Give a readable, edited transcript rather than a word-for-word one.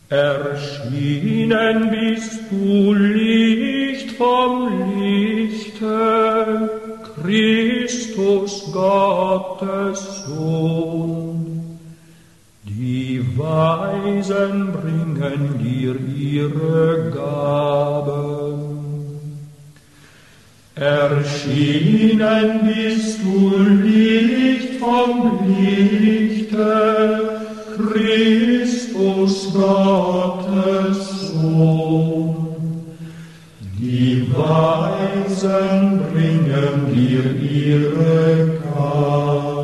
Erschienen bist du Licht vom Lichte, Christus Gottes Sohn. Die Weisen bringen dir ihre Gaben. Erschienen bist du Licht vom Lichte, Christus Gottes Sohn. Die Weisen bringen dir ihre Gaben.